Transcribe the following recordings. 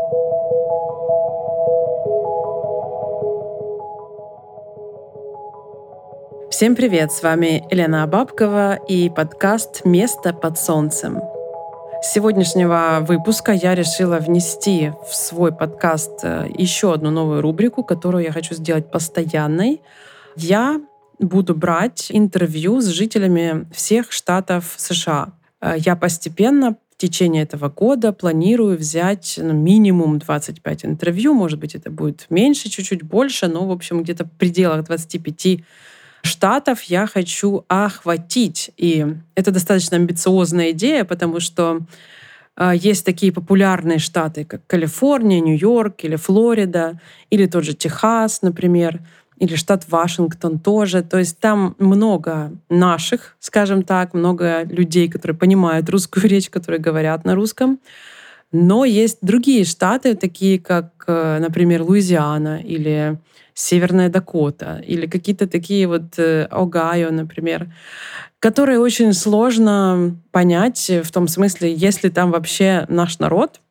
Всем привет! С вами Елена Абабкова и подкаст «Место под солнцем». С сегодняшнего выпуска я решила внести в свой подкаст еще одну новую рубрику, которую я хочу сделать постоянной. Я буду брать интервью с жителями всех штатов США. Я постепенно в течение этого года планирую взять минимум 25 интервью. Может быть, это будет меньше, чуть-чуть больше, но, в общем, где-то в пределах 25 штатов я хочу охватить. И это достаточно амбициозная идея, потому что есть такие популярные штаты, как Калифорния, Нью-Йорк или Флорида, или тот же Техас, например, или штат Вашингтон тоже. То есть там много наших, скажем так, много людей, которые понимают русскую речь, которые говорят на русском. Но есть другие штаты, такие как, например, Луизиана или Северная Дакота, или какие-то такие вот Огайо, например, которые очень сложно понять в том смысле, есть ли там вообще наш народ.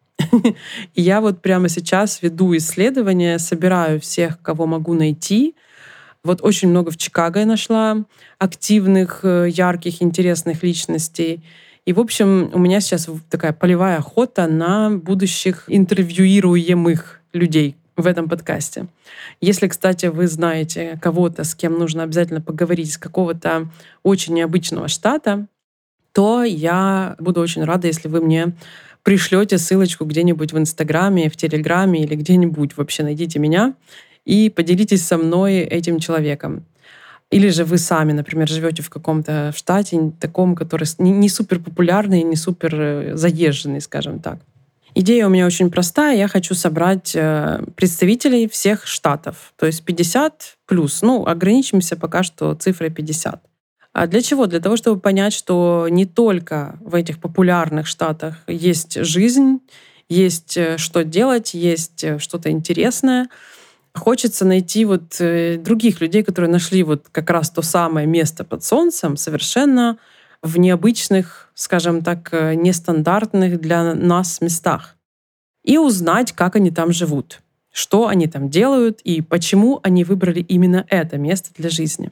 И я вот прямо сейчас веду исследования, собираю всех, кого могу найти. Вот очень много в Чикаго я нашла активных, ярких, интересных личностей. И, в общем, у меня сейчас такая полевая охота на будущих интервьюируемых людей в этом подкасте. Если, кстати, вы знаете кого-то, с кем нужно обязательно поговорить, из какого-то очень необычного штата, то я буду очень рада, если вы мне пришлете ссылочку где-нибудь в Инстаграме, в Телеграме или где-нибудь. Вообще найдите меня и поделитесь со мной этим человеком. Или же вы сами, например, живете в каком-то штате таком, который не супер популярный, не супер заезженный, скажем так. Идея у меня очень простая. Я хочу собрать представителей всех штатов, то есть 50 плюс. Ограничимся пока что цифрой 50. А для чего? Для того, чтобы понять, что не только в этих популярных штатах есть жизнь, есть что делать, есть что-то интересное. Хочется найти других людей, которые нашли как раз то самое место под солнцем, совершенно в необычных, скажем так, нестандартных для нас местах. И узнать, как они там живут, что они там делают и почему они выбрали именно это место для жизни.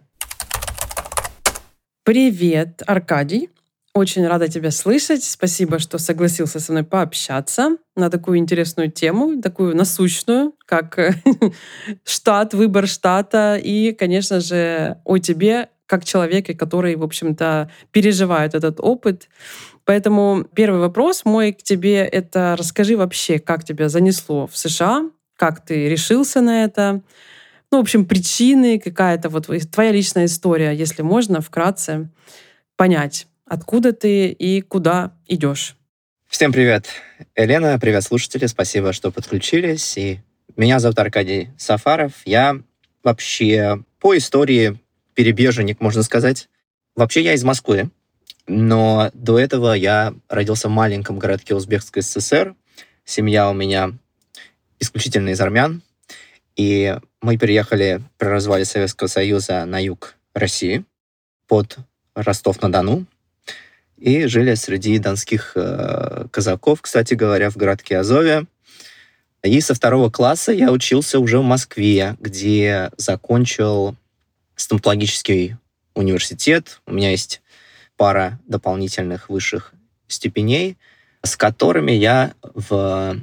Привет, Аркадий. Очень рада тебя слышать. Спасибо, что согласился со мной пообщаться на такую интересную тему, такую насущную, как штат, выбор штата и, конечно же, о тебе как человеке, который, в общем-то, переживает этот опыт. Поэтому первый вопрос мой к тебе — это расскажи вообще, как тебя занесло в США, как ты решился на это. В общем, причины, какая-то твоя личная история, если можно, вкратце понять, откуда ты и куда идешь. Всем привет, Елена, привет, слушатели, спасибо, что подключились. И меня зовут Аркадий Сафаров. Я вообще по истории перебеженник, можно сказать. Вообще я из Москвы, но до этого я родился в маленьком городке Узбекской ССР. Семья у меня исключительно из армян. И мы переехали при развале Советского Союза на юг России, под Ростов-на-Дону, и жили среди донских казаков, кстати говоря, в городке Азове. И со 2 класса я учился уже в Москве, где закончил стоматологический университет. У меня есть пара дополнительных высших степеней, с которыми я в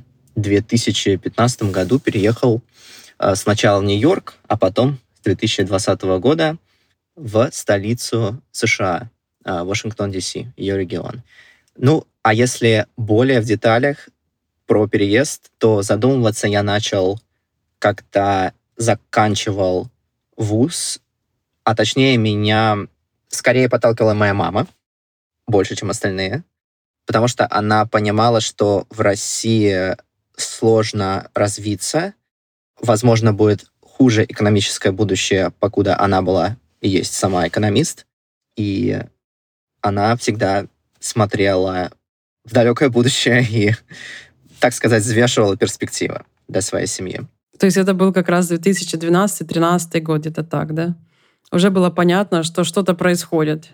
2015 году переехал сначала в Нью-Йорк, а потом с 2020 года в столицу США, Вашингтон, Д.С., ее регион. А если более в деталях про переезд, то задумываться я начал, когда заканчивал вуз, а точнее меня скорее подталкивала моя мама, больше, чем остальные, потому что она понимала, что в России сложно развиться, возможно, будет хуже экономическое будущее, покуда она была и есть сама экономист, и она всегда смотрела в далекое будущее и, так сказать, взвешивала перспективы для своей семьи. То есть это был как раз 2012-2013 год, где-то так, да? Уже было понятно, что что-то происходит.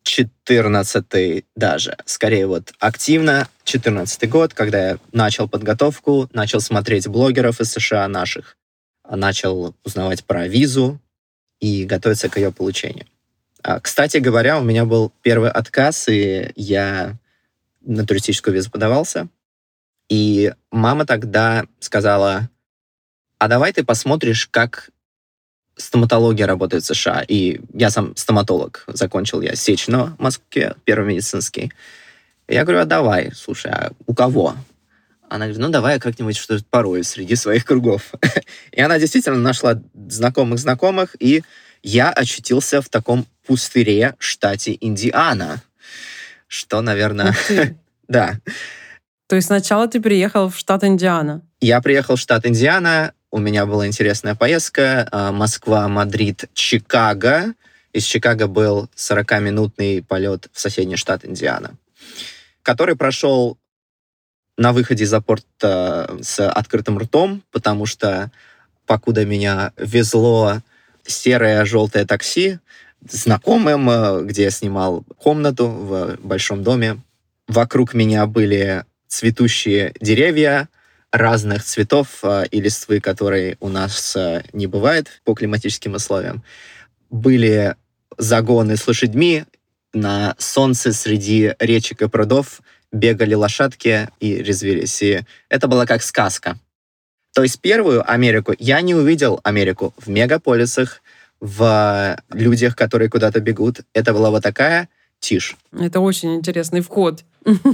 14 даже. Скорее вот активно 14 год, когда я начал подготовку, начал смотреть блогеров из США наших, начал узнавать про визу и готовиться к ее получению. Кстати говоря, у меня был первый отказ, и я на туристическую визу подавался. И мама тогда сказала: а давай ты посмотришь, как стоматология работает в США. И я сам стоматолог. Закончил я Сечино в Москве, первый медицинский. И я говорю: а давай, слушай, а у кого? Она говорит: ну давай я как-нибудь что-то порою среди своих кругов. И она действительно нашла знакомых, и я очутился в таком пустыре в штате Индиана. Что, наверное... Ух ты. Да. То есть сначала ты приехал в штат Индиана. Я приехал в штат Индиана, у меня была интересная поездка. Москва, Мадрид, Чикаго. Из Чикаго был 40-минутный полет в соседний штат Индиана, который прошел на выходе из аэропорта с открытым ртом, потому что покуда меня везло серое желтое такси знакомым, где я снимал комнату в большом доме, вокруг меня были цветущие деревья разных цветов и листвы, которые у нас не бывает по климатическим условиям. Были загоны с лошадьми, на солнце среди речек и прудов бегали лошадки и резвились. И это было как сказка. То есть первую Америку я не увидел Америку в мегаполисах, в людях, которые куда-то бегут. Это была вот такая тишь. Это очень интересный вход.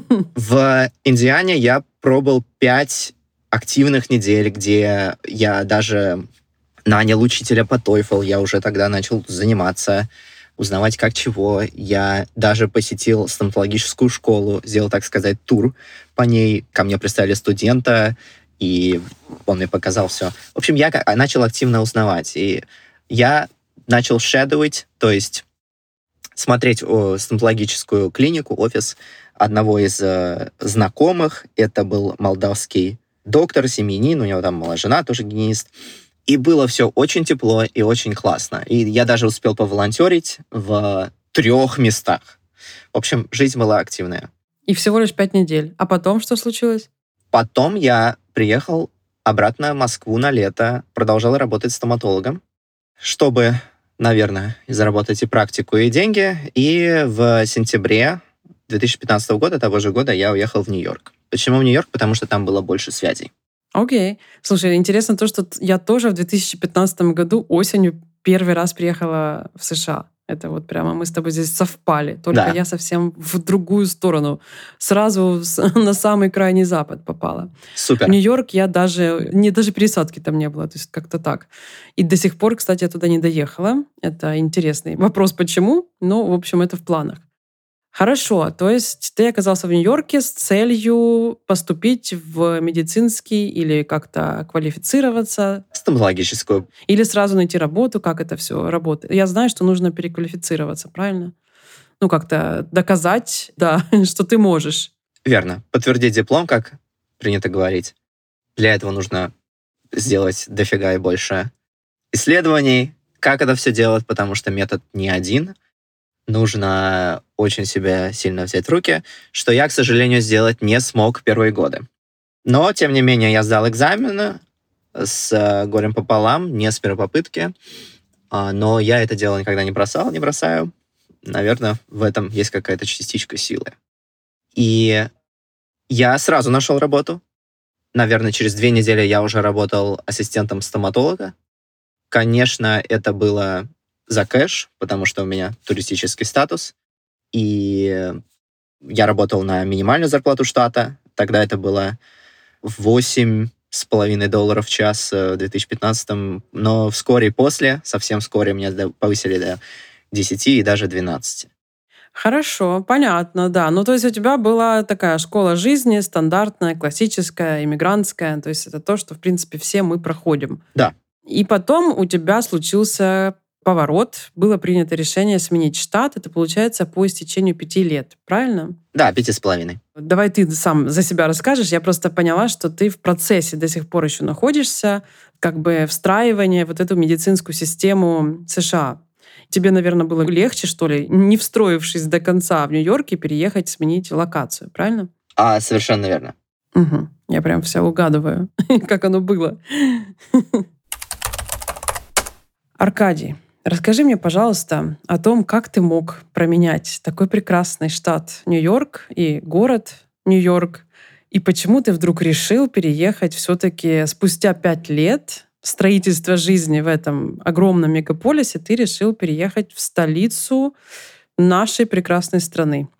В Индиане я пробыл 5 активных недель, где я даже нанял учителя по TOEFL, я уже тогда начал заниматься, узнавать как чего. Я даже посетил стоматологическую школу, сделал, так сказать, тур по ней. Ко мне представили студента, и он мне показал все. В общем, я начал активно узнавать. И я начал шедоуить, то есть смотреть стоматологическую клинику, офис одного из знакомых. Это был молдавский доктор, семьянин, у него там была жена, тоже гигиенист. И было все очень тепло и очень классно. И я даже успел поволонтерить в 3 местах. В общем, жизнь была активная. И всего лишь 5 недель. А потом что случилось? Потом я приехал обратно в Москву на лето, продолжал работать стоматологом, чтобы, наверное, заработать и практику, и деньги. И в сентябре 2015 года, того же года, я уехал в Нью-Йорк. Почему в Нью-Йорк? Потому что там было больше связей. Окей. Слушай, интересно то, что я тоже в 2015 году осенью первый раз приехала в США. Это вот прямо мы с тобой здесь совпали. Только Да. я совсем в другую сторону. Сразу на самый крайний запад попала. Супер. В Нью-Йорк я даже пересадки там не было. То есть как-то так. И до сих пор, кстати, я туда не доехала. Это интересный вопрос, почему. Но, в общем, это в планах. Хорошо, то есть ты оказался в Нью-Йорке с целью поступить в медицинский или как-то квалифицироваться, Стоматологическую. или сразу найти работу, как это все работает. Я знаю, что нужно переквалифицироваться, правильно? Ну, как-то доказать, да, что ты можешь. Верно. Подтвердить диплом, как принято говорить. Для этого нужно сделать дофига и больше исследований, как это все делать, потому что метод не один. Нужно очень себя сильно взять в руки, что я, к сожалению, сделать не смог первые годы. Но, тем не менее, я сдал экзамены с горем пополам, не с первой попытки. Но я это дело никогда не бросаю. Наверное, в этом есть какая-то частичка силы. И я сразу нашел работу. Наверное, через 2 недели я уже работал ассистентом стоматолога. Конечно, это было за кэш, потому что у меня туристический статус. И я работал на минимальную зарплату штата. Тогда это было $8,5 в час в 2015. Но вскоре после, совсем вскоре, меня повысили до 10 и даже 12. Хорошо, понятно, да. Ну, то есть у тебя была такая школа жизни, стандартная, классическая, иммигрантская. То есть это то, что, в принципе, все мы проходим. Да. И потом у тебя случился поворот. Было принято решение сменить штат. Это получается по истечению 5 лет, правильно? Да, 5,5. Давай ты сам за себя расскажешь. Я просто поняла, что ты в процессе до сих пор еще находишься, как бы встраивания в вот эту медицинскую систему США. Тебе, наверное, было легче, что ли, не встроившись до конца в Нью-Йорке, переехать, сменить локацию, правильно? Совершенно верно. Угу. Я прям все угадываю, как оно было. Аркадий, расскажи мне, пожалуйста, о том, как ты мог променять такой прекрасный штат Нью-Йорк и город Нью-Йорк, и почему ты вдруг решил переехать все-таки спустя 5 лет строительства жизни в этом огромном мегаполисе, ты решил переехать в столицу нашей прекрасной страны.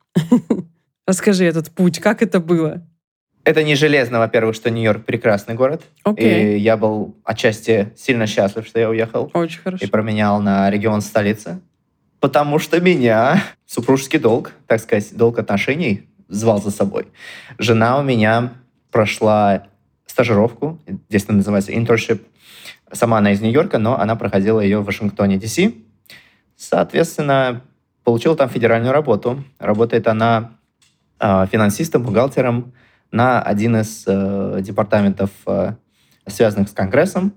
Расскажи этот путь, как это было? Это не железно, во-первых, что Нью-Йорк прекрасный город. Окей. И я был отчасти сильно счастлив, что я уехал. Очень хорошо. И променял на регион столицы. Потому что меня супружеский долг, так сказать, долг отношений звал за собой. Жена у меня прошла стажировку, здесь это называется internship. Сама она из Нью-Йорка, но она проходила ее в Вашингтоне, Д.С. Соответственно, получила там федеральную работу. Работает она финансистом, бухгалтером на один из департаментов, связанных с Конгрессом.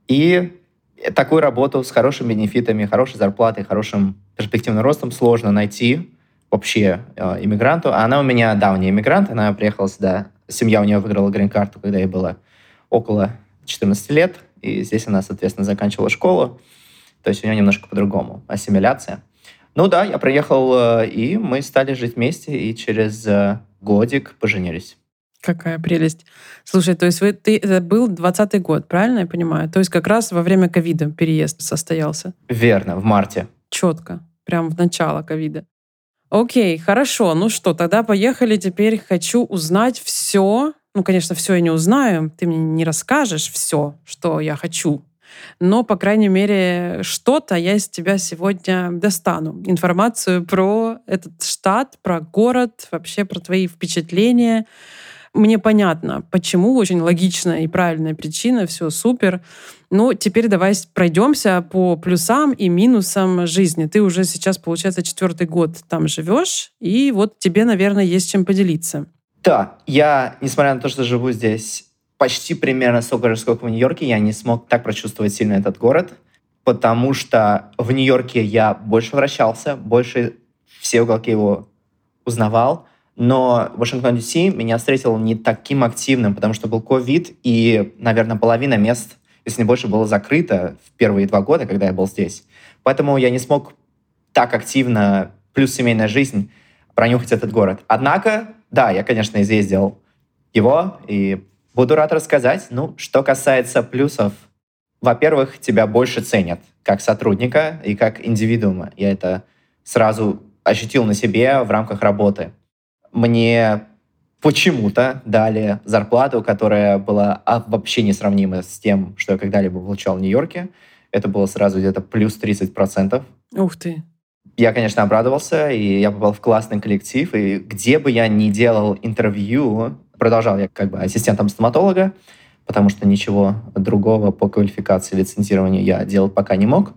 И такую работу с хорошими бенефитами, хорошей зарплатой, хорошим перспективным ростом сложно найти вообще иммигранту. А она у меня давний иммигрант, она приехала сюда. Семья у нее выиграла грин-карту, когда ей было около 14 лет. И здесь она, соответственно, заканчивала школу. То есть у нее немножко по-другому ассимиляция. Ну да, я приехал, и мы стали жить вместе, и через годик поженились. Какая прелесть. Слушай, то есть это был 20-й год, правильно я понимаю? То есть как раз во время ковида переезд состоялся? Верно, в марте. Четко, прям в начало ковида. Окей, хорошо. Ну что, тогда поехали. Теперь хочу узнать все. Ну, конечно, все я не узнаю. Ты мне не расскажешь все, что я хочу. Но, по крайней мере, что-то я из тебя сегодня достану. Информацию про этот штат, про город, вообще про твои впечатления. Мне понятно, почему, очень логичная и правильная причина, все супер. Ну, теперь давай пройдемся по плюсам и минусам жизни. Ты уже сейчас, получается, 4-й год там живешь, и вот тебе, наверное, есть чем поделиться. Да, я, несмотря на то, что живу здесь почти примерно столько же, сколько в Нью-Йорке, я не смог так прочувствовать сильно этот город, потому что в Нью-Йорке я больше вращался, больше все уголки его узнавал, но Вашингтон, Д.С. меня встретил не таким активным, потому что был ковид, и, наверное, половина мест, если не больше, было закрыто в первые 2 года, когда я был здесь. Поэтому я не смог так активно, плюс семейная жизнь, пронюхать этот город. Однако, да, я, конечно, изъездил его, и буду рад рассказать. Ну, что касается плюсов, во-первых, тебя больше ценят как сотрудника и как индивидуума. Я это сразу ощутил на себе в рамках работы. Мне почему-то дали зарплату, которая была вообще несравнима с тем, что я когда-либо получал в Нью-Йорке. Это было сразу где-то плюс 30%. Ух ты. Я, конечно, обрадовался, и я попал в классный коллектив. И где бы я ни делал интервью, продолжал я как бы ассистентом стоматолога, потому что ничего другого по квалификации лицензирования я делать пока не мог.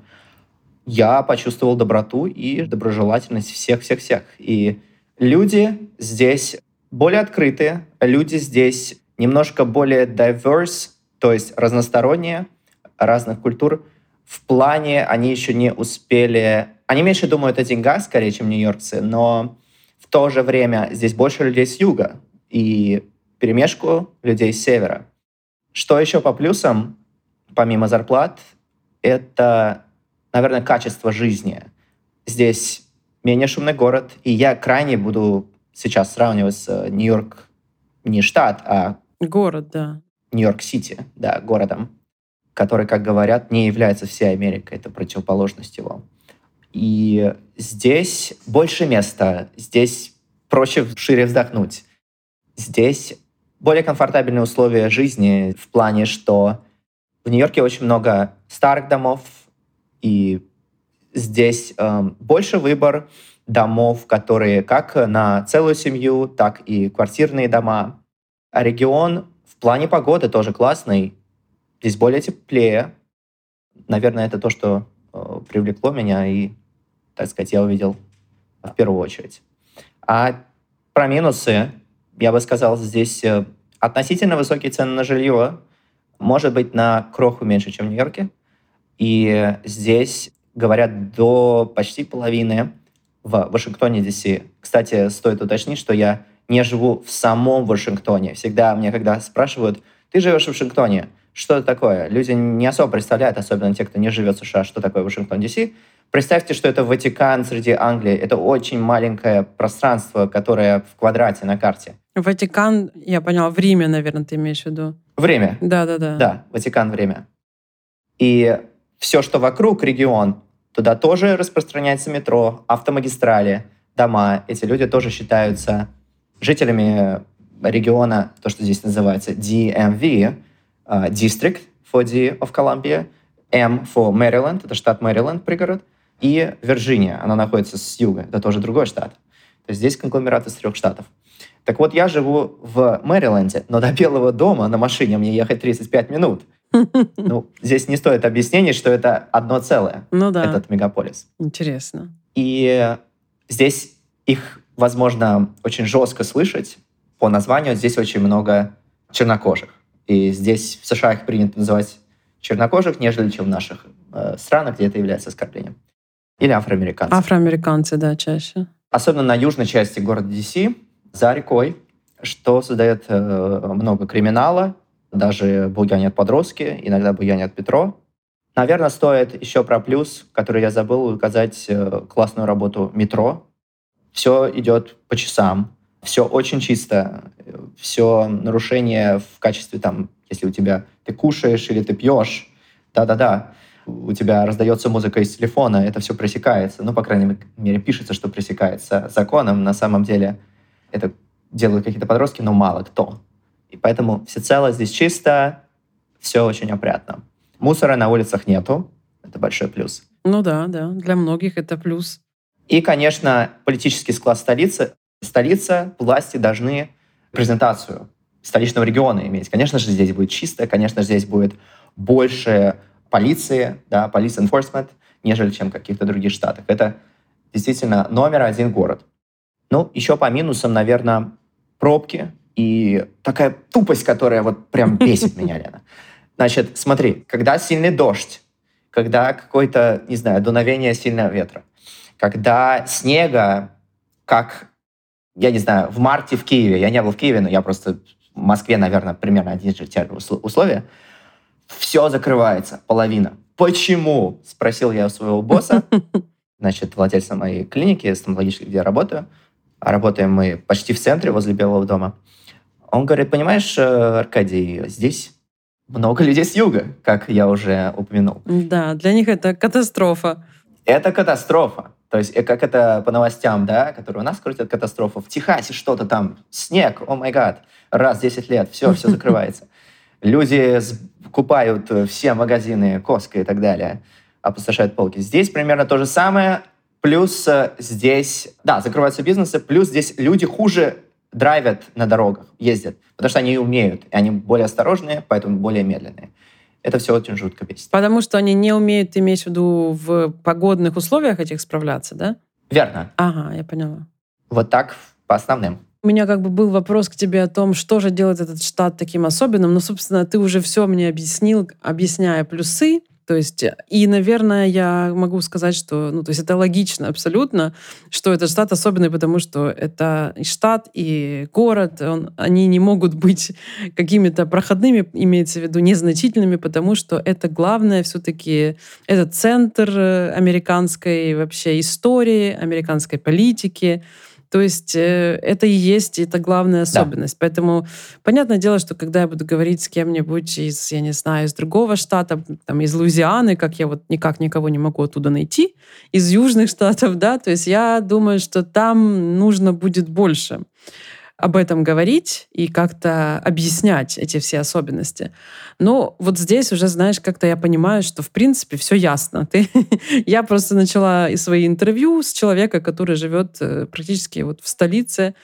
Я почувствовал доброту и доброжелательность всех-всех-всех. И люди здесь более открытые, люди здесь немножко более diverse, то есть разносторонние, разных культур. В плане они еще не успели... Они меньше думают о деньгах, скорее, чем нью-йоркцы, но в то же время здесь больше людей с юга и перемешку людей с севера. Что еще по плюсам, помимо зарплат, это, наверное, качество жизни. Здесь менее шумный город, и я крайне буду сейчас сравнивать с Нью-Йорк, не штат, а город, да. Нью-Йорк-Сити, да, городом, который, как говорят, не является всей Америкой, это противоположность его. И здесь больше места, здесь проще шире вздохнуть. Здесь более комфортабельные условия жизни в плане, что в Нью-Йорке очень много старых домов, и здесь больше выбор домов, которые как на целую семью, так и квартирные дома. А регион в плане погоды тоже классный. Здесь более теплее. Наверное, это то, что привлекло меня и, так сказать, я увидел в первую очередь. А про минусы, я бы сказал, здесь относительно высокие цены на жилье, может быть, на кроху меньше, чем в Нью-Йорке. И здесь говорят до почти половины в Вашингтоне, Д.С. Кстати, стоит уточнить, что я не живу в самом Вашингтоне. Всегда мне, когда спрашивают, ты живешь в Вашингтоне, что это такое? Люди не особо представляют, особенно те, кто не живет в США, что такое Вашингтон, Д.С. Представьте, что это Ватикан среди Англии. Это очень маленькое пространство, которое в квадрате на карте. Ватикан, я поняла, в Риме, наверное, ты имеешь в виду. Время. Да-да-да. Да, Ватикан, время. И все, что вокруг, регион, туда тоже распространяется метро, автомагистрали, дома. Эти люди тоже считаются жителями региона, то, что здесь называется DMV, District for D of Columbia, M for Maryland, это штат Мэриленд, пригород, и Вирджиния, она находится с юга, это тоже другой штат. То есть здесь конгломерат из 3 штатов. Так вот, я живу в Мэриленде, но до Белого дома на машине мне ехать 35 минут. Ну, здесь не стоит объяснений, что это одно целое, этот мегаполис. Интересно. И здесь их, возможно, очень жестко слышать. По названию здесь очень много чернокожих. И здесь в США их принято называть чернокожих, нежели чем в наших странах, где это является оскорблением. Или афроамериканцы. Афроамериканцы, да, чаще. Особенно на южной части города Д.С., за рекой, что создает много криминала, даже буянят подростки, иногда буянят метро. Наверное, стоит еще про плюс, который я забыл указать, классную работу метро. Все идет по часам, все очень чисто, все нарушения в качестве, там, если у тебя ты кушаешь или ты пьешь, да-да-да, у тебя раздается музыка из телефона, это все пресекается. Ну, по крайней мере, пишется, что пресекается законом. На самом деле это делают какие-то подростки, но мало кто. И поэтому всецело здесь чисто, все очень опрятно. Мусора на улицах нету, это большой плюс. Ну да, для многих это плюс. И, конечно, политический склад столицы. Столица, власти должны презентацию столичного региона иметь. Конечно же, здесь будет чисто, конечно же, здесь будет больше полиции, да, police enforcement, нежели чем в каких-то других штатах. Это действительно номер 1 город. Ну, еще по минусам, наверное, пробки и такая тупость, которая вот прям бесит меня, Лена. Значит, смотри, когда сильный дождь, когда какое-то, не знаю, дуновение сильного ветра, когда снега, как, я не знаю, в марте в Киеве, я не был в Киеве, но я просто в Москве, наверное, примерно одни же те условия, все закрывается, половина. Почему? Спросил я у своего босса, значит, владельца моей клиники стоматологической, где я работаю. А работаем мы почти в центре, возле Белого дома. Он говорит, понимаешь, Аркадий, здесь много людей с юга, как я уже упомянул. Да, для них это катастрофа. Это катастрофа. То есть, как это по новостям, да, которые у нас крутят, катастрофа. В Техасе что-то там, снег, о май гад, раз в 10 лет, все закрывается. Люди купают все магазины, Costco и так далее, опустошают полки. Здесь примерно то же самое, плюс здесь, да, закрываются бизнесы, плюс здесь люди хуже драйвят на дорогах, ездят, потому что они умеют, и они более осторожные, поэтому более медленные. Это все очень жутко бесит. Потому что они не умеют, ты имеешь в виду, в погодных условиях этих справляться, да? Верно. Ага, я поняла. Вот так по основным. У меня как бы был вопрос к тебе о том, что же делает этот штат таким особенным. Но, собственно, ты уже все мне объяснил, объясняя плюсы. То есть, и, наверное, я могу сказать, что, ну, то есть это логично абсолютно, что этот штат особенный, потому что это и штат, и город, они не могут быть какими-то проходными, имеется в виду незначительными, потому что это главное все-таки, это центр американской вообще истории, американской политики. То есть это и есть, это главная особенность. Да. Поэтому понятное дело, что когда я буду говорить с кем-нибудь из, я не знаю, из другого штата, там, из Луизианы, как я вот никак никого не могу оттуда найти, из южных штатов, да, то есть я думаю, что там нужно будет больше об этом говорить и как-то объяснять эти все особенности. Но вот здесь уже, знаешь, как-то я понимаю, что в принципе все ясно. Я просто начала свои интервью с человека, который живет практически вот в столице.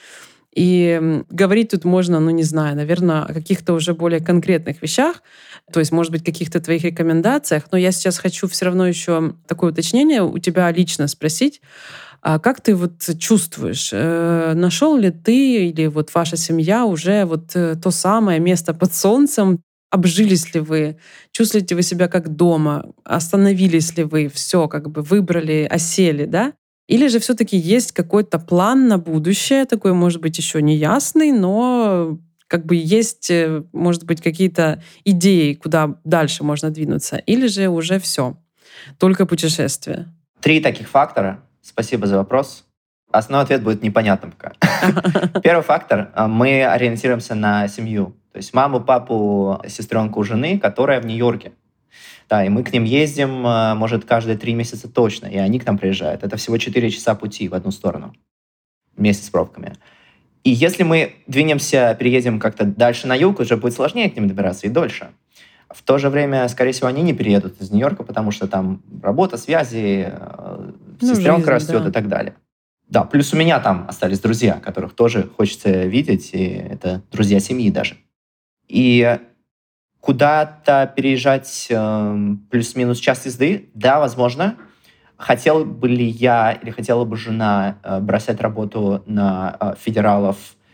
И говорить тут можно, ну не знаю, наверное, о каких-то уже более конкретных вещах, то есть, может быть, каких-то твоих рекомендациях. Но я сейчас хочу все равно еще такое уточнение у тебя лично спросить. А как ты вот чувствуешь, нашел ли ты или вот ваша семья уже вот то самое место под солнцем, обжились ли вы, чувствуете вы себя как дома, остановились ли вы, все как бы выбрали, осели, да? Или же все-таки есть какой-то план на будущее, такой, может быть, еще не ясный, но как бы есть, может быть, какие-то идеи, куда дальше можно двинуться, или же уже все, только путешествие? 3 таких фактора. Спасибо за вопрос. Основной ответ будет непонятным пока. Первый фактор. Мы ориентируемся на семью. То есть маму, папу, сестренку жены, которая в Нью-Йорке. Да, и мы к ним ездим, может, каждые 3 месяца точно, и они к нам приезжают. Это всего 4 часа пути в одну сторону, вместе с пробками. И если мы двинемся, переедем как-то дальше на юг, уже будет сложнее к ним добираться и дольше. В то же время, скорее всего, они не переедут из Нью-Йорка, потому что там работа, связи, сестренка растет, да, и так далее. Да, плюс у меня там остались друзья, которых тоже хочется видеть, и это друзья семьи даже. И куда-то переезжать плюс-минус час езды, да, возможно. Хотел бы ли я или хотела бы жена бросать работу на федералов?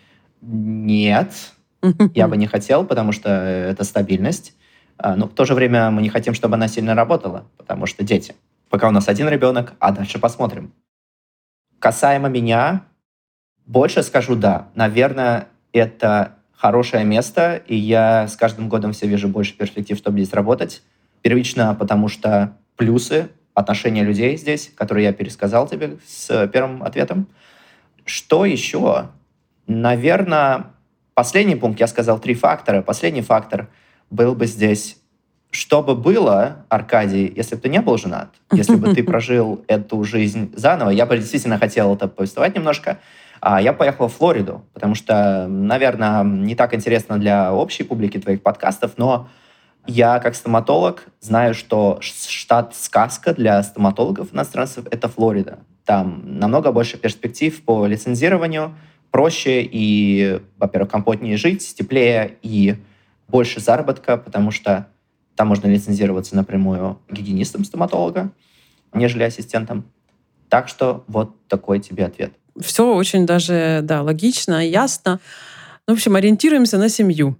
Нет, я бы не хотел, потому что это стабильность. Но в то же время мы не хотим, чтобы она сильно работала, потому что дети. Пока у нас один ребенок, а дальше посмотрим. Касаемо меня, больше скажу да. Наверное, это хорошее место, и я с каждым годом все вижу больше перспектив, чтобы здесь работать. Первично, потому что плюсы, отношения людей здесь, которые я пересказал тебе с первым ответом. Что еще? Наверное, последний пункт, я сказал 3 фактора. Последний фактор был бы здесь. Что бы было, Аркадий, если бы ты не был женат, если бы ты прожил эту жизнь заново, я бы действительно хотел это повествовать немножко, я поехал в Флориду, потому что, наверное, не так интересно для общей публики твоих подкастов, но я, как стоматолог, знаю, что штат-сказка для стоматологов-иностранцев — это Флорида. Там намного больше перспектив по лицензированию, проще и, во-первых, комфортнее жить, теплее и больше заработка, потому что там можно лицензироваться напрямую гигиенистом стоматолога, нежели ассистентом. Так что вот такой тебе ответ. Все очень даже, да, логично, ясно. В общем, ориентируемся на семью.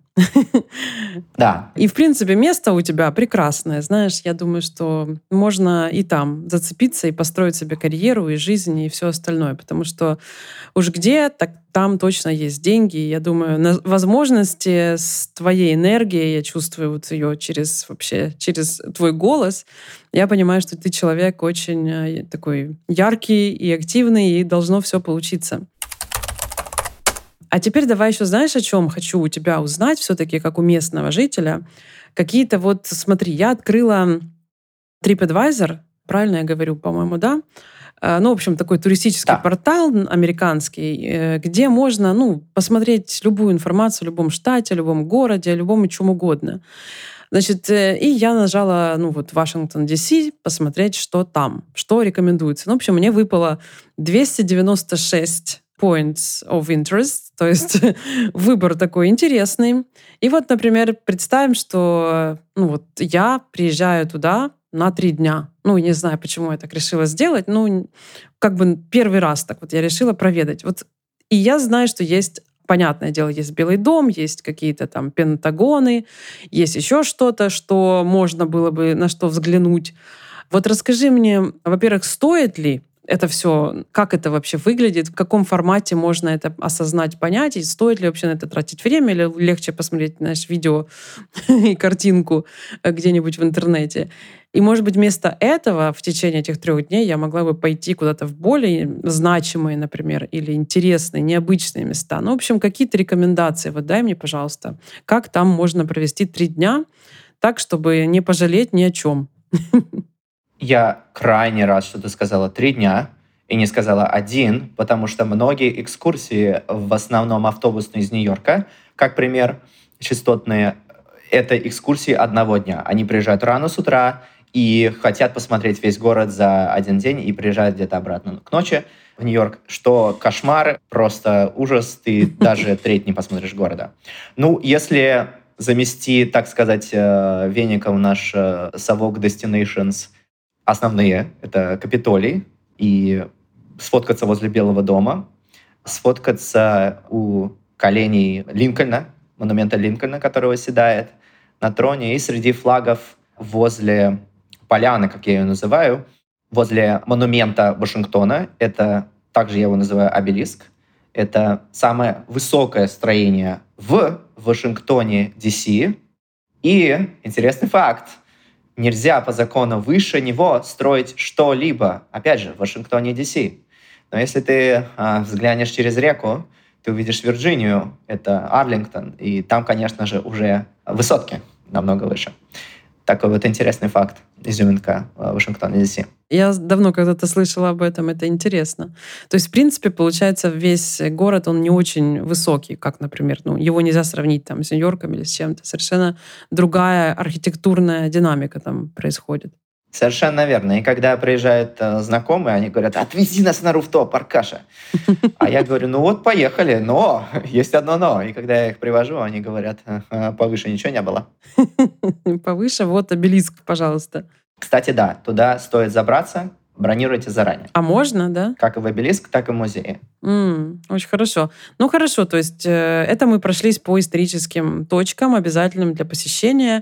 Да. И, в принципе, место у тебя прекрасное. Знаешь, я думаю, что можно и там зацепиться и построить себе карьеру, и жизнь, и все остальное. Потому что уж где, так там точно есть деньги. Я думаю, возможности с твоей энергией, я чувствую вот ее через твой голос. Я понимаю, что ты человек очень такой яркий и активный, и должно все получиться. А теперь давай еще, знаешь, о чем хочу у тебя узнать все-таки, как у местного жителя. Какие-то вот, смотри, я открыла TripAdvisor, правильно я говорю, по-моему, да? Ну, в общем, такой туристический портал американский, где можно, посмотреть любую информацию о любом штате, о любом городе, о любом чем угодно. Значит, и я нажала, Вашингтон, Ди-Си, посмотреть, что там, что рекомендуется. В общем, мне выпало 296 points of interest, то есть выбор такой интересный. И вот, например, представим, что я приезжаю туда на 3 дня. Не знаю, почему я так решила сделать. Первый раз так вот я решила проведать. И я знаю, что есть, понятное дело, есть Белый дом, есть какие-то там Пентагоны, есть еще что-то, что можно было бы на что взглянуть. Вот расскажи мне, во-первых, стоит ли это все, как это вообще выглядит, в каком формате можно это осознать, понять, и стоит ли вообще на это тратить время, или легче посмотреть, видео и картинку где-нибудь в интернете. И, может быть, вместо этого в течение этих 3 дней я могла бы пойти куда-то в более значимые, например, или интересные, необычные места. В общем, какие-то рекомендации вот дай мне, пожалуйста, как там можно провести 3 дня так, чтобы не пожалеть ни о чем. Я крайне рад, что ты сказала 3 дня и не сказала 1, потому что многие экскурсии, в основном автобусные из Нью-Йорка, как пример, частотные, это экскурсии 1 дня. Они приезжают рано с утра и хотят посмотреть весь город за 1 день и приезжают где-то обратно к ночи в Нью-Йорк, что кошмар, просто ужас, ты даже треть не посмотришь города. Если замести, так сказать, веником наш совок Destinations, основные — это Капитолий и сфоткаться возле Белого дома, сфоткаться у коленей Линкольна, монумента Линкольна, который восседает, на троне, и среди флагов возле поляны, как я ее называю, возле монумента Вашингтона, это также я его называю обелиск, это самое высокое строение в Вашингтоне, Ди-Си. И интересный факт, нельзя по закону выше него строить что-либо, опять же, в Вашингтоне, Ди-Си. Но если ты взглянешь через реку, ты увидишь Вирджинию, это Арлингтон, и там, конечно же, уже высотки намного выше. Такой вот интересный факт, изюминка Вашингтона, Ди-Си. Я давно когда-то слышала об этом, это интересно. То есть, в принципе, получается, весь город, он не очень высокий, как, например, его нельзя сравнить там с Нью-Йорком или с чем-то. Совершенно другая архитектурная динамика там происходит. Совершенно верно. И когда приезжают знакомые, они говорят: отвези нас на руфтоп, Аркаша. А я говорю: ну вот, поехали, но есть одно но. И когда я их привожу, они говорят: повыше ничего не было. Повыше, вот обелиск, пожалуйста. Кстати, да, туда стоит забраться, бронируйте заранее. А можно, да? Как и в обелиск, так и в музее. Очень хорошо. Ну хорошо, то есть это мы прошлись по историческим точкам, обязательным для посещения.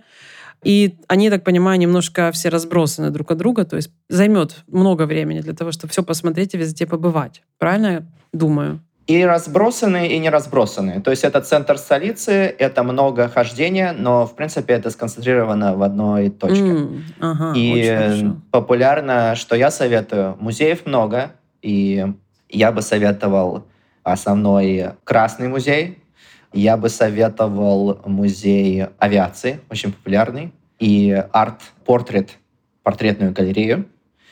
И они, я так понимаю, немножко все разбросаны друг от друга, то есть займет много времени для того, чтобы все посмотреть и везде побывать. Правильно я думаю? И разбросаны, и не разбросаны. То есть это центр столицы, это много хождения, но, в принципе, это сконцентрировано в одной точке. Ага, очень И хорошо. популярно, что я советую, музеев много, и я бы советовал основной Красный музей, я бы советовал музей авиации, очень популярный, и арт-портрет, портретную галерею.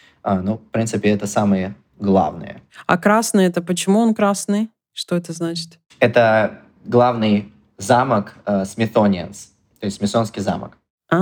В принципе, это самые главные. А красный — это почему он красный? Что это значит? Это главный замок Смитсонианс, то есть Смитсонский замок.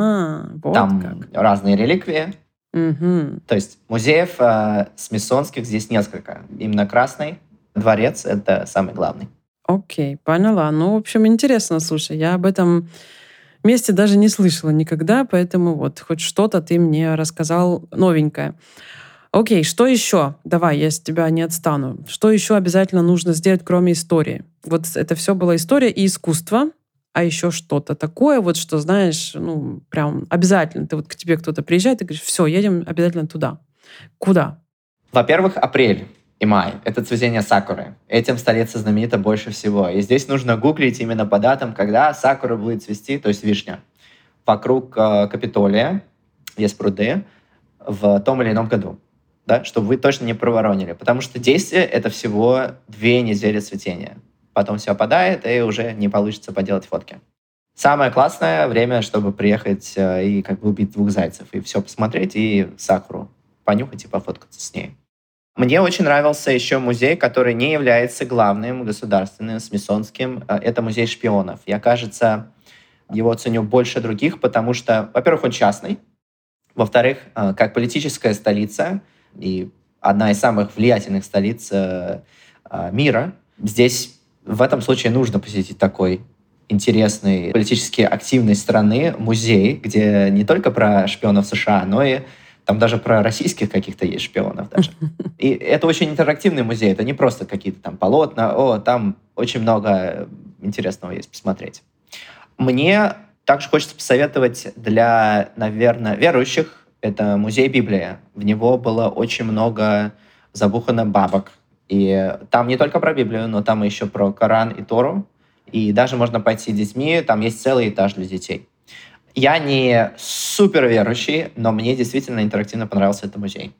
Вот Там как. разные реликвии. Угу. То есть музеев смитсонских здесь несколько. Именно Красный дворец — это самый главный. Окей, поняла. Ну, в общем, интересно, слушай, я об этом месте даже не слышала никогда, поэтому вот хоть что-то ты мне рассказал новенькое. Окей, что еще? Давай, я с тебя не отстану. Что еще обязательно нужно сделать, кроме истории? Вот это все была история и искусство, а еще что-то такое, вот что, знаешь, прям обязательно. Ты вот к тебе кто-то приезжает и говоришь: все, едем обязательно туда. Куда? Во-первых, апрель и май — это цветение сакуры. Этим столица знаменита больше всего. И здесь нужно гуглить именно по датам, когда сакура будет цвести, то есть вишня. Вокруг Капитолия есть пруды в том или ином году. Да, чтобы вы точно не проворонили. Потому что действие — это всего 2 недели цветения. Потом все опадает, и уже не получится поделать фотки. Самое классное время, чтобы приехать и как бы убить 2 зайцев. И все посмотреть, и сакуру понюхать и пофоткаться с ней. Мне очень нравился еще музей, который не является главным государственным, смитсонским. Это музей шпионов. Я, кажется, его ценю больше других, потому что, во-первых, он частный. Во-вторых, как политическая столица и одна из самых влиятельных столиц мира, здесь в этом случае нужно посетить такой интересный, политически активной страны музей, где не только про шпионов США, но и там даже про российских каких-то есть шпионов даже. И это очень интерактивный музей, это не просто какие-то там полотна, там очень много интересного есть посмотреть. Мне также хочется посоветовать для, наверное, верующих, это музей Библии. В него было очень много забухано бабок. И там не только про Библию, но там еще про Коран и Тору. И даже можно пойти с детьми, там есть целый этаж для детей. Я не супер верующий, но мне действительно интерактивно понравился этот музей.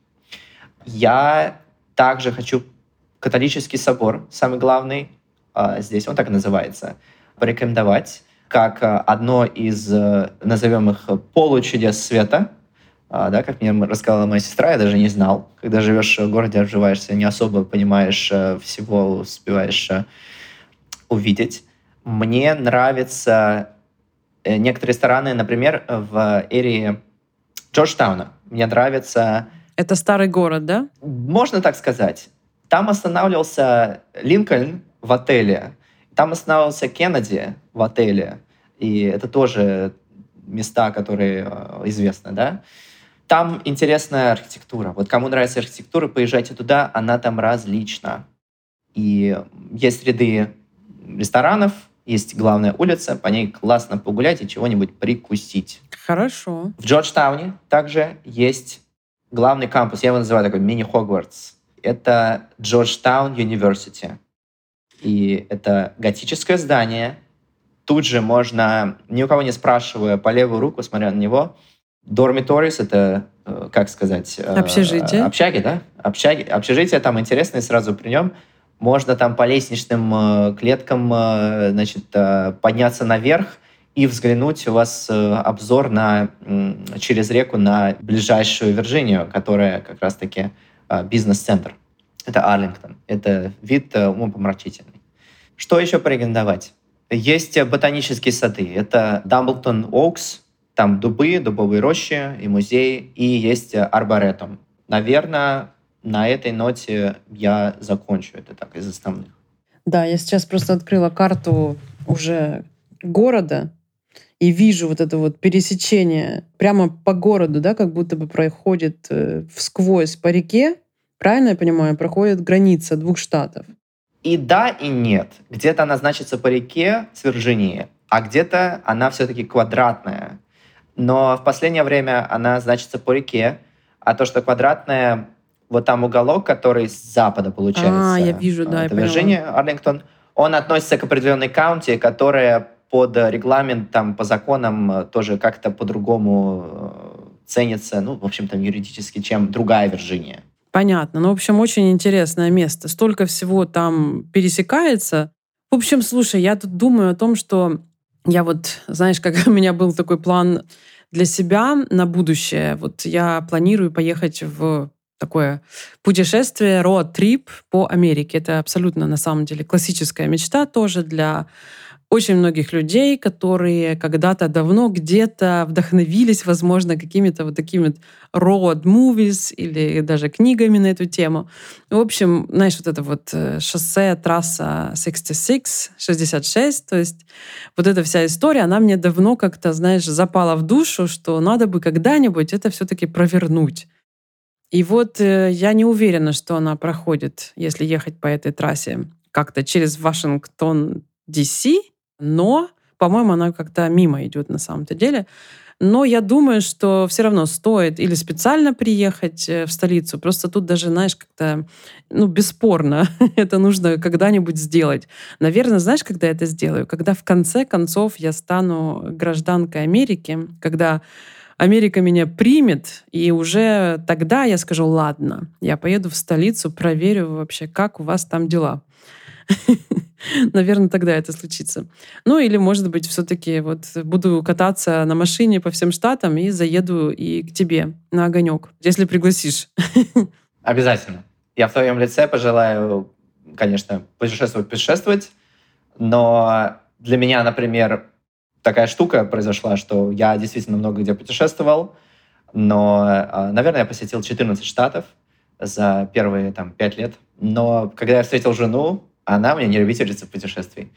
Я также хочу католический собор, самый главный, здесь он так и называется, порекомендовать как одно из, назовем их, получудес света. Как мне рассказала моя сестра, я даже не знал. Когда живешь в городе, обживаешься, не особо понимаешь всего, успеваешь увидеть. Мне нравятся некоторые рестораны, например, в эре Джорджтауна. Мне нравится... Это старый город, да? Можно так сказать. Там останавливался Линкольн в отеле. Там останавливался Кеннеди в отеле. И это тоже места, которые известны, да? Там интересная архитектура. Вот кому нравится архитектура, поезжайте туда, она там различна. И есть ряды ресторанов, есть главная улица, по ней классно погулять и чего-нибудь прикусить. Хорошо. В Джорджтауне также есть главный кампус, я его называю такой мини-Хогвартс. Это Джорджтаун University. И это готическое здание. Тут же можно, ни у кого не спрашивая, по левую руку, смотря на него, dormitories — это, как сказать... Общежитие. Общаги, да? Общежитие там интересное, сразу при нем. Можно там по лестничным клеткам, значит, подняться наверх и взглянуть. У вас обзор через реку на ближайшую Вирджинию, которая как раз-таки бизнес-центр. Это Арлингтон. Это вид умопомрачительный. Что еще порекомендовать? Есть ботанические сады. Это Дамблтон Оукс. Там дубы, дубовые рощи и музей. И есть Арборетум. Наверное, на этой ноте я закончу. Это так из основных. Да, я сейчас просто открыла карту уже города и вижу вот это вот пересечение прямо по городу, да, как будто бы проходит всквозь по реке. Правильно я понимаю? Проходит граница 2 штатов. И да, и нет. Где-то она значится по реке с Вирджинии, а где-то она все-таки квадратная. Но в последнее время она значится по реке, а то, что квадратная, вот там уголок, который с запада получается. Я вижу, да, это я Вирджиния, Арлингтон. Он относится к определенной каунти, которая под регламентом, по законам тоже как-то по-другому ценится, ну, в общем, там юридически, чем другая Вирджиния. Понятно. Ну, в общем, очень интересное место. Столько всего там пересекается. В общем, слушай, я тут думаю о том, что я вот, знаешь, как у меня был такой план для себя на будущее. Вот я планирую поехать в такое путешествие, роад-трип по Америке. Это абсолютно, на самом деле, классическая мечта тоже для очень многих людей, которые когда-то давно где-то вдохновились, возможно, какими-то вот такими вот road movies или даже книгами на эту тему. В общем, знаешь, вот это вот шоссе, трасса 66, то есть вот эта вся история, она мне давно как-то, знаешь, запала в душу, что надо бы когда-нибудь это все-таки провернуть. И вот я не уверена, что она проходит, если ехать по этой трассе как-то через Вашингтон, Ди-Си, но, по-моему, она как-то мимо идет на самом-то деле. Но я думаю, что все равно стоит или специально приехать в столицу, просто тут даже, знаешь, как-то, ну, бесспорно, это нужно когда-нибудь сделать. Наверное, знаешь, когда я это сделаю? Когда в конце концов я стану гражданкой Америки, когда Америка меня примет, и уже тогда я скажу: ладно, я поеду в столицу, проверю вообще, как у вас там дела. Наверное, тогда это случится. Ну или, может быть, все-таки вот буду кататься на машине по всем штатам и заеду и к тебе на огонек, если пригласишь. Обязательно. Я в твоем лице пожелаю, конечно, путешествовать, но для меня, например, такая штука произошла, что я действительно много где путешествовал, но, наверное, я посетил 14 штатов за первые 5 лет. Но когда я встретил жену, она мне не любительница путешествий.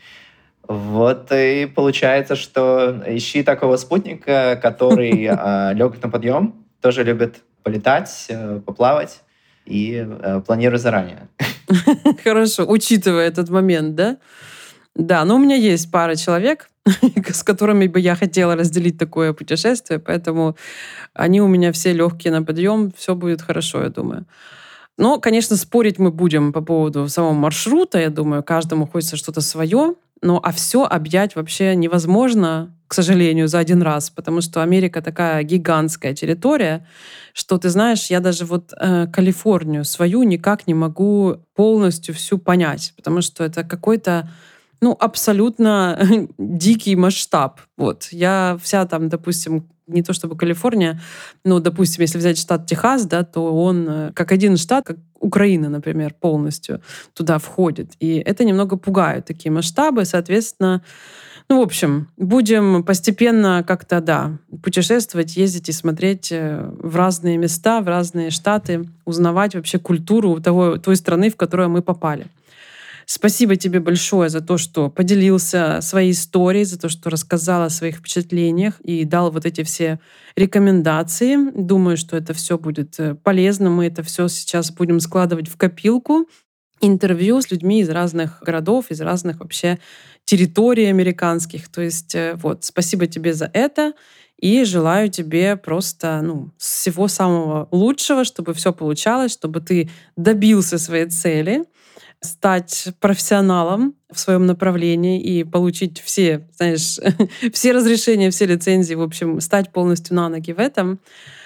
Вот и получается, что ищи такого спутника, который легок на подъем, тоже любит полетать, поплавать и планируй заранее. Хорошо, учитывая этот момент, да? Да, но у меня есть пара человек, с которыми бы я хотела разделить такое путешествие, поэтому они у меня все легкие на подъем, все будет хорошо, я думаю. Но, конечно, спорить мы будем по поводу самого маршрута, я думаю, каждому хочется что-то свое, а все объять вообще невозможно, к сожалению, за один раз, потому что Америка такая гигантская территория, что, ты знаешь, я даже вот Калифорнию свою никак не могу полностью всю понять, потому что это какой-то абсолютно дикий масштаб. Вот. Я вся там, допустим, не то чтобы Калифорния, но, допустим, если взять штат Техас, да, то он как один штат, как Украина, например, полностью туда входит. И это немного пугает, такие масштабы. Соответственно, в общем, будем постепенно как-то, да, путешествовать, ездить и смотреть в разные места, в разные штаты, узнавать вообще культуру той страны, в которую мы попали. Спасибо тебе большое за то, что поделился своей историей, за то, что рассказал о своих впечатлениях и дал вот эти все рекомендации. Думаю, что это все будет полезно. Мы это все сейчас будем складывать в копилку интервью с людьми из разных городов, из разных вообще территорий американских. То есть вот, спасибо тебе за это. И желаю тебе просто всего самого лучшего, чтобы все получалось, чтобы ты добился своей цели, стать профессионалом в своем направлении и получить все, знаешь, все разрешения, все лицензии, в общем, стать полностью на ноги в этом.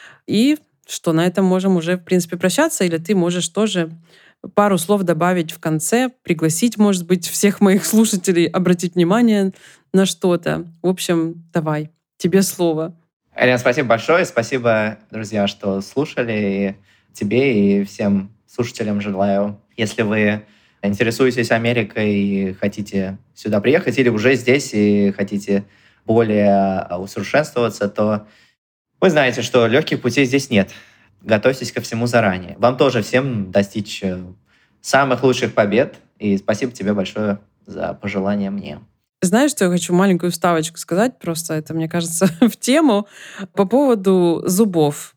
И что, на этом можем уже, в принципе, прощаться, или ты можешь тоже пару слов добавить в конце, пригласить, может быть, всех моих слушателей обратить внимание на что-то. В общем, давай, тебе слово. Елена, спасибо большое. Спасибо, друзья, что слушали. И тебе, и всем слушателям желаю, если вы интересуетесь Америкой и хотите сюда приехать, или уже здесь и хотите более усовершенствоваться, то вы знаете, что легких путей здесь нет. Готовьтесь ко всему заранее. Вам тоже всем достичь самых лучших побед. И спасибо тебе большое за пожелания мне. Знаешь, что я хочу маленькую вставочку сказать? Просто это, мне кажется, в тему по поводу зубов.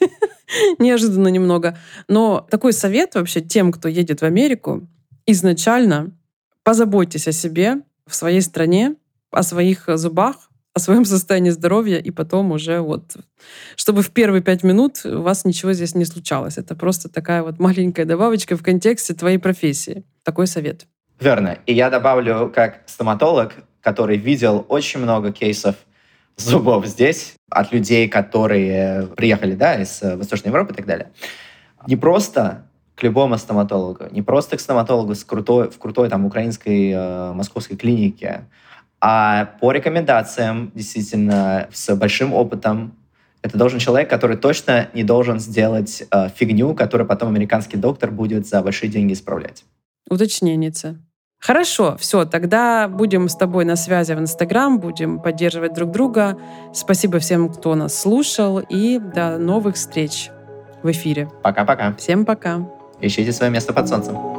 Неожиданно немного. Но такой совет вообще тем, кто едет в Америку, изначально позаботьтесь о себе в своей стране, о своих зубах, о своем состоянии здоровья, и потом уже вот, чтобы в первые 5 минут у вас ничего здесь не случалось. Это просто такая вот маленькая добавочка в контексте твоей профессии. Такой совет. Верно. И я добавлю, как стоматолог, который видел очень много кейсов зубов здесь от людей, которые приехали, из Восточной Европы и так далее. Не просто к любому стоматологу, не просто к стоматологу в крутой там украинской, московской клинике, а по рекомендациям, действительно, с большим опытом. Это должен человек, который точно не должен сделать фигню, которую потом американский доктор будет за большие деньги исправлять. Уточненница. Хорошо, все, тогда будем с тобой на связи в Инстаграм, будем поддерживать друг друга. Спасибо всем, кто нас слушал, и до новых встреч в эфире. Пока-пока. Всем пока. Ищите свое место под солнцем.